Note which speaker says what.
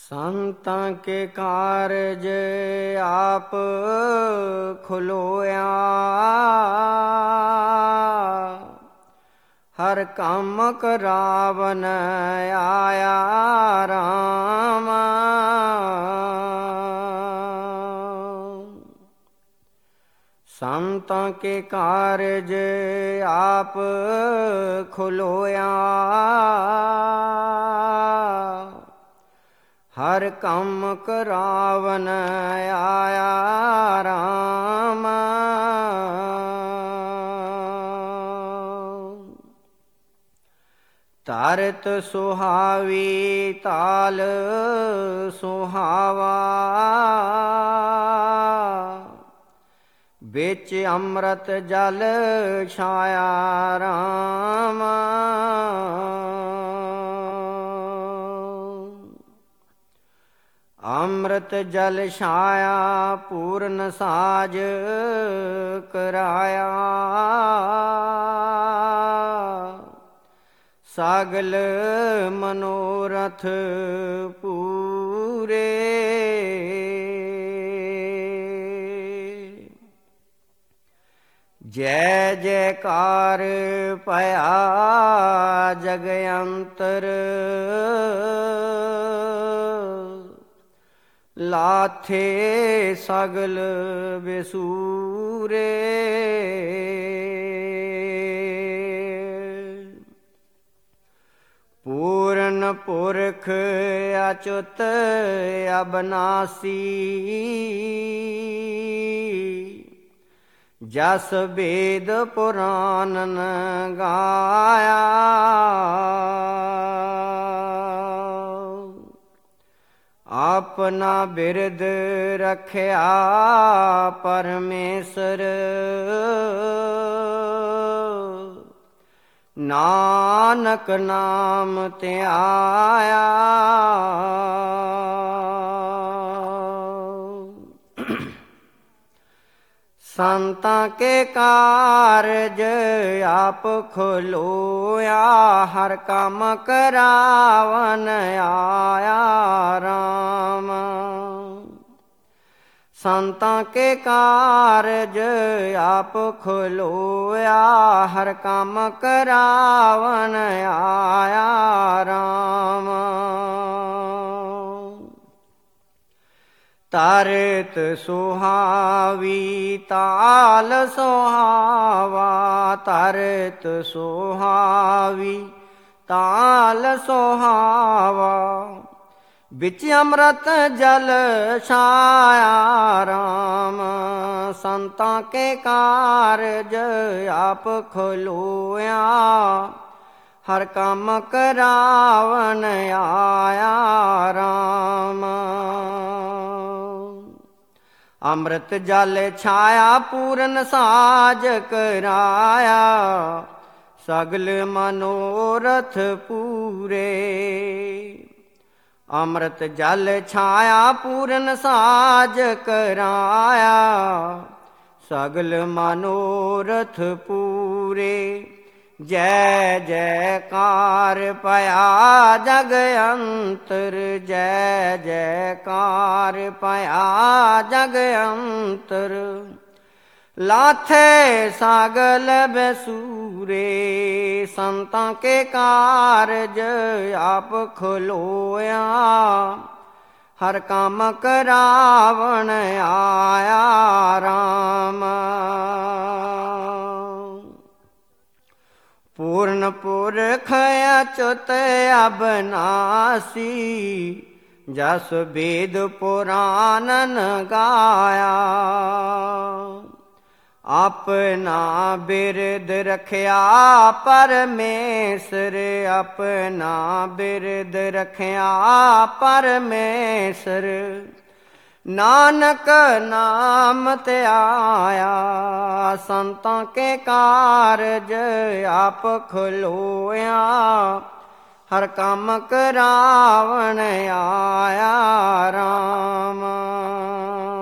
Speaker 1: ਸੰਤਾਂ ਕੇ ਕਾਰਜ ਆਪ ਖਲੋਇਆ, ਹਰ ਕੰਮ ਕਰਾਵਨ ਆਇਆ ਰਾਮ। ਸੰਤਾਂ ਕੇ ਕਾਰਜ ਆਪ ਖਲੋਇਆ, ਹਰ ਕੰਮ ਕਰਾਵਨ ਆਇਆ ਰਾਮ। ਧਰਤ ਸੁਹਾਵੀ ਤਾਲ ਸੁਹਾਵਾ, ਵਿੱਚ ਅੰਮ੍ਰਿਤ ਜਲ ਛਾਇਆ ਰਾਮ। ਅੰਮ੍ਰਿਤ ਜਲ ਛਾਇਆ ਪੂਰਨ ਸਾਜ ਕਰਾਇਆ, ਸਗਲ ਮਨੋਰਥ ਪੂਰੇ। ਜੈ ਜੈਕਾਰ ਭਇਆ ਜਗ ਅੰਤਰ, ਲਾਥੇ ਸਗਲ ਬਿਸੂਰੇ। ਪੂਰਨ ਪੁਰਖ ਅਚੁੱਤ ਅਬਨਾਸੀ, ਜਸ ਵੇਦ ਪੁਰਾਨਨ ਗਾਇਆ। ਆਪਨਾ ਬਿਰਦ ਰਖਿਆ ਪਰਮੇਸ਼ਰ, ਨਾਨਕ ਨਾਮ ਧਿਆਇਆ। ਸੰਤਾਂ ਕੇ ਕਾਰਜ ਆਪ ਖਲੋਇਆ, ਹਰ ਕੰਮ ਕਰਾਵਨ ਆਇਆ ਰਾਮ। ਸੰਤਾਂ ਕੇ ਕਾਰਜ ਆਪ ਖਲੋਇਆ, ਹਰ ਕੰਮ ਕਰਾਵਨ ਆਇਆ ਰਾਮ। ਧਰਤ ਸੁਹਾਵੀ ਤਾਲ ਸੁਹਾਵਾ, ਧਰਤ ਸੁਹਾਵੀ ਤਾਲ ਸੁਹਾਵਾ, ਵਿੱਚ ਅੰਮ੍ਰਿਤ ਜਲ ਛਾਇਆ ਰਾਮ। ਸੰਤਾਂ ਕੇ ਕਾਰਜ ਆਪ ਖਲੋਇਆ, ਹਰ ਕੰਮ ਕਰਾਵਨ ਆਇਆ ਰਾਮ। ਅੰਮ੍ਰਿਤ ਜਲ ਛਾਇਆ ਪੂਰਨ ਸਾਜ ਕਰਾਇਆ, ਸਗਲ ਮਨੋਰਥ ਪੂਰੇ। ਅੰਮ੍ਰਿਤ ਜਲ ਛਾਇਆ ਪੂਰਨ ਸਾਜ ਕਰਾਇਆ, ਸਗਲ ਮਨੋਰਥ ਪੂਰੇ। ਜੈ ਜੈਕਾਰ ਭਇਆ ਜਗ ਅੰਤਰ, ਜੈ ਜੈਕਾਰ ਭਇਆ ਜਗ ਅੰਤਰ, ਲਾਥੇ ਸਗਲ ਬਿਸੂਰੇ। ਸੰਤਾਂ ਕੇ ਕਾਰਜ ਆਪ ਖਲੋਇਆ, ਹਰ ਕੰਮ ਕਰਾਵਨ ਆਇਆ ਰਾਮ। ਪੂਰਨ ਪੁਰਖ ਅਚੁੱਤ ਅਬਨਾਸੀ, ਜਸ ਵੇਦ ਪੁਰਾਨਨ ਗਾਇਆ। ਆਪਨਾ ਬਿਰਦ ਰਖਿਆ ਪਰਮੇਸ਼ਰ, ਆਪਨਾ ਬਿਰਦ ਰਖਿਆ ਪਰਮੇਸ਼ਰ, ਨਾਨਕ ਨਾਮ ਧਿਆਇਆ। ਸੰਤਾਂ ਕੇ ਕਾਰਜ ਆਪ ਖਲੋਇਆ, ਹਰ ਕੰਮ ਕਰਾਵਨ ਆਇਆ ਰਾਮ।